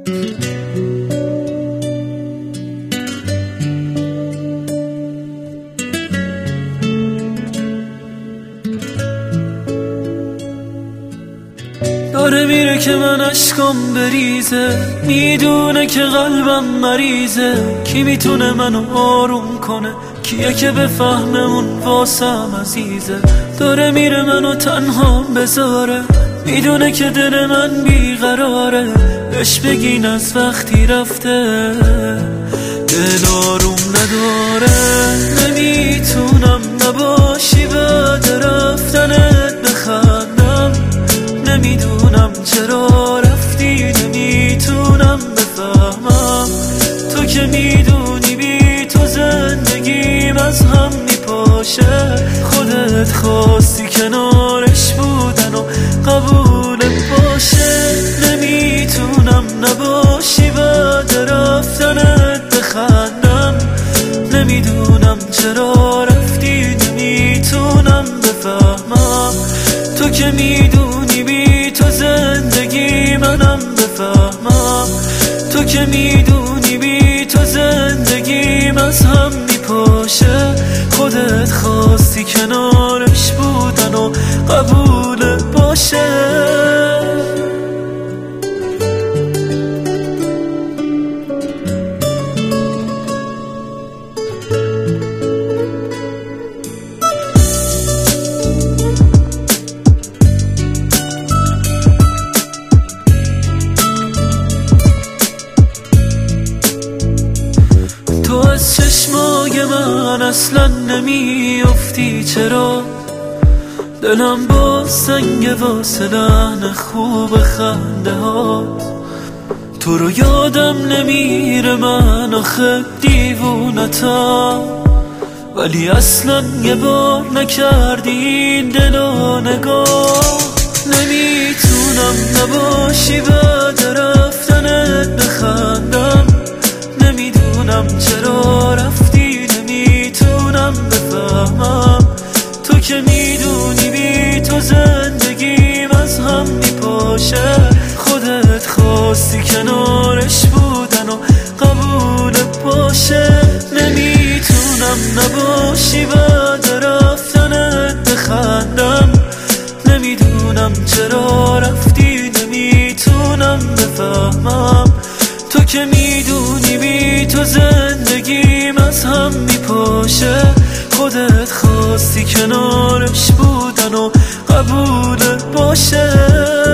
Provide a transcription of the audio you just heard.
داره میره که من اشکم بریزه، میدونه که قلبم مریضه. کی میتونه منو آروم کنه؟ کیه که بفهمه اون واسم عزیزه؟ داره میره منو تنها بذاره، میدونه که دل من بیقراره. بهش بگین از وقتی رفته دل آروم نداره. نمیتونم نباشی بعد رفتنت بخندم، نمیدونم چرا رفتی، نمیتونم بفهمم. تو که میدونی بی تو زندگیم از هم میپاشه. خودت خواستی کنارش بودن و قبول باشه. نمیتونم نباشی بعد رفتنت بخندم، نمیدونم چرا رفتی، نمیتونم بفهمم. تو که میدونی بی تو زندگی منم بفهمم. تو که میدونی بی تو زندگیم از هم میپاشه. خودت خواستی کنارش بودن و قبول باشه. از چشمای من اصلا نمیافتی، چرا دلم با سنگ واسه لحن خوب خنده هات. تو رو یادم نمیره من آخه دیوونتم، ولی اصلا یه بار نکردی این دلو نگاه. نمیتونم نباشی بعد رفتنت بخندم، نمیدونم چرا رفتی، نمیتونم بفهمم. تو که میدونی بی تو زندگیم از هم میپاشه. خودت خواستی کنارش بودن و قبول باشه. نمیتونم نباشی بعد رفتنت بخندم، نمیدونم چرا رفتی، نمیتونم بفهمم. تو که میدونی بی تو زندگیم از هم میپاشه. خودت خواستی کنارش بودن و قبول باشه.